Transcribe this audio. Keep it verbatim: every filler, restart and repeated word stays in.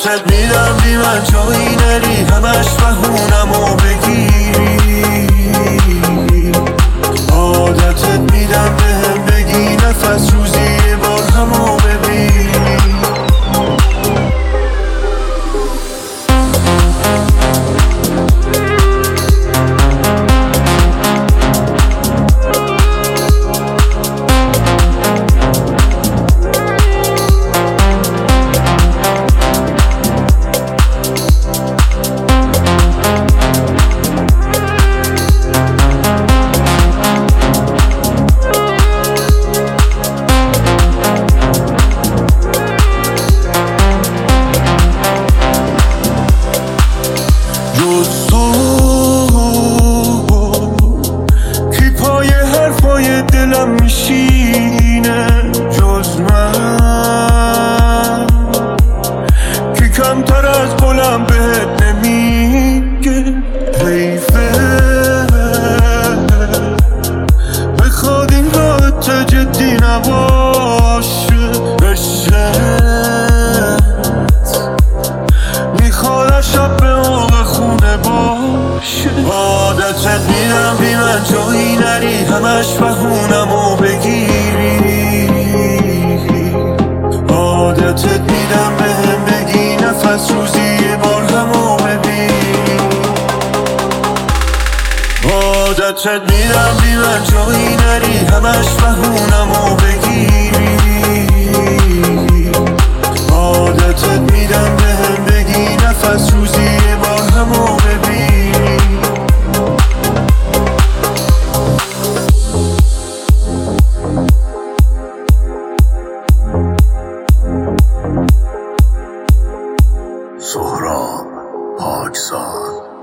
عادتت میدم بی من جایی نری، همش بهونمو بگیری. عادتت میدم بهم بگی نفس روزی یه بار همو ببینی. جز تو کی پای حرفای دلم میشینه، جز من کی کمتر از قولم بهت نمیگه. حیفه بخواد این رابطه جدی نباشه، عشقت میخواد شب به موقع خونه باشه. عادتت میدم بی من جایی نری، همش بهونمو بگیری. عادتت میدم بهم بگی نفس روزی یه بار همو ببینی. عادتت میدم بی من جایی نری، همش بهونمو بگیری. عادتت میدم بهم بگی نفس روزی یه بار همو ببینی. سهراب پاکزاد.